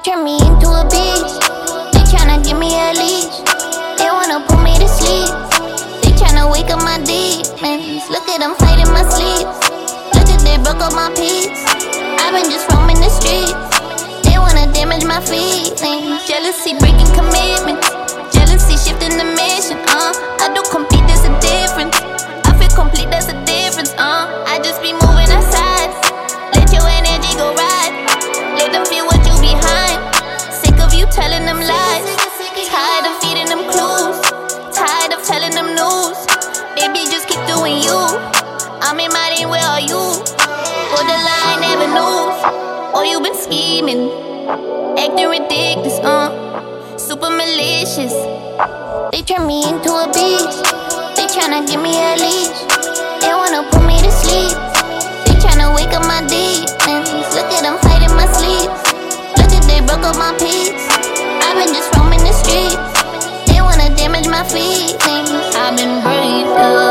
turn me into a beast. They tryna give me a leash. They wanna put me to sleep. They tryna wake up my demons. Look at them fighting my sleep. Look at they broke up my peace. I've been just roaming the streets. They wanna damage my feelings. Jealousy breaking commitments. Jealousy shifting the mission. I do complete, there's a difference. I feel complete, there's a difference. I just be moving aside. Let your energy go ride. Let them feel what you behind. Sick of you telling them lies. Tired of feeding them clues. Tired of telling them news. Baby, just keep doing you. I'm in my lane, where are you? Borderline avenues. Oh, you been scheming, acting ridiculous, super malicious. They turn me into a beast. They tryna give me a leash. They wanna put me to sleep. They tryna wake up my demons. Look at them fighting my sleep. Look at they broke up my peace. I've been just roaming the streets. They wanna damage my feelings. I've been breathing,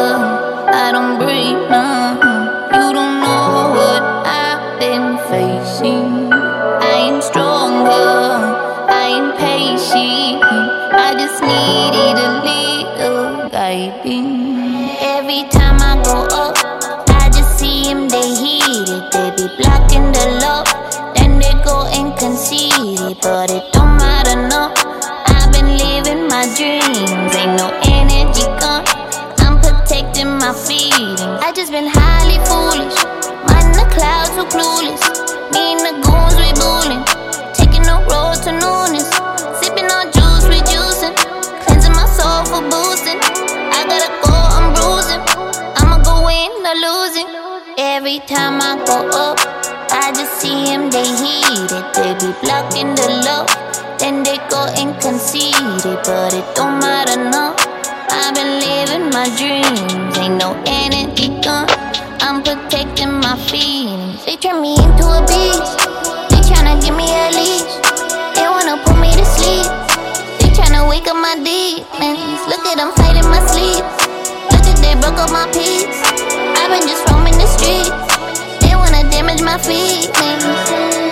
I don't breathe, no. You don't know what I've been facing. I ain't stronger, I ain't patient. I just needed a little guiding. Every time I go up, I just see him, they heated. They be blocking the love, then they go and concede it. But it don't matter, no. I've been living my dreams. Ain't no energy gone, I'm protecting my feelings. I just been highly foolish. Mind the clouds so clueless. Me and the goons, we bullin'. Taking the road to newness. Sipping on juice, rejuicing. Cleansing my soul for boosting. I gotta go, I'm bruising. I'ma go in or losing. Every time I go up, I just see him, they heated. They be blocking the love, then they go and concede it. But it don't matter, no. I've been living my dreams. Ain't no energy gone, I'm protecting my feelings. They turn me into a beast. They tryna give me a leash. They wanna put me to sleep. They tryna wake up my demons. Look at them fighting my sleep. Look at they broke up my peace. I've been just roaming the streets. They wanna damage my feelings.